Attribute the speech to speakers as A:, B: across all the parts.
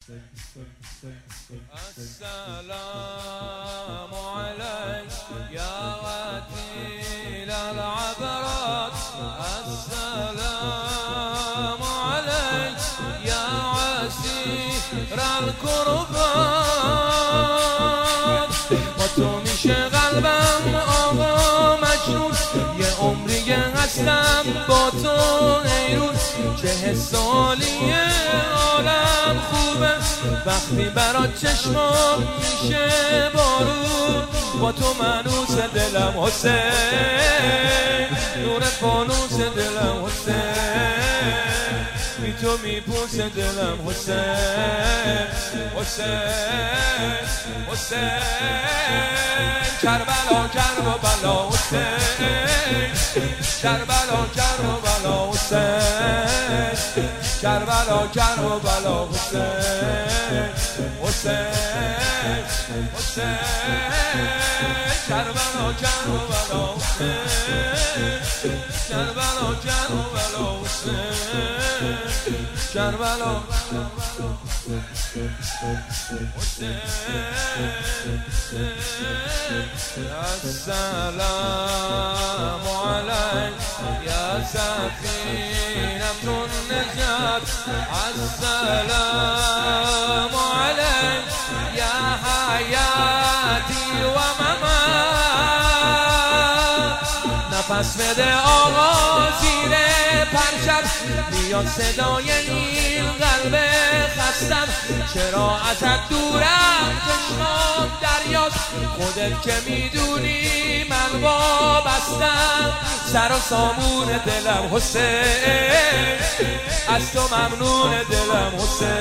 A: السلام عليك يا وكيل العبرات، السلام عليك يا عسير الكربات. با تو میشه قلبم آقا مجنون، یه عمریه هستم با تو ایرون. 40 سالیه عالم خوبه وقتی برات چشمام میشه بارون. با تو منوس دلم حسین، نور فانوس دلم حسین، بی تو میپوس دلم حسین. حسین حسین کربلا کربلا حسین، کربلا کربلا حسین، کربلا کربلا حسین. حسین حسین کربلا کربلا حسین، کربلا کربلا حسین، کربلا السلام عليك يا سفينة النجاة، السلام عليك يا حياتي وممات. نفس بده آقا زیر پرچم، میاد صدای این قلب خستم. چرا ازت دورم چشمام دریاست، خودت که میدونی من وابستم. سر و سامون دلم حسین، از تو ممنون دلم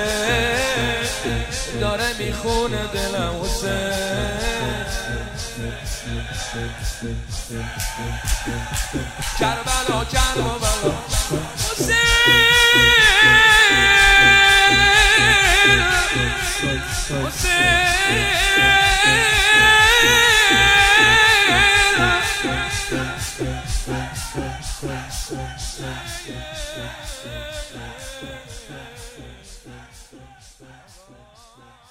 A: حسین، داره میخونه دلم حسین. کربلا کربلا حسین، حسین.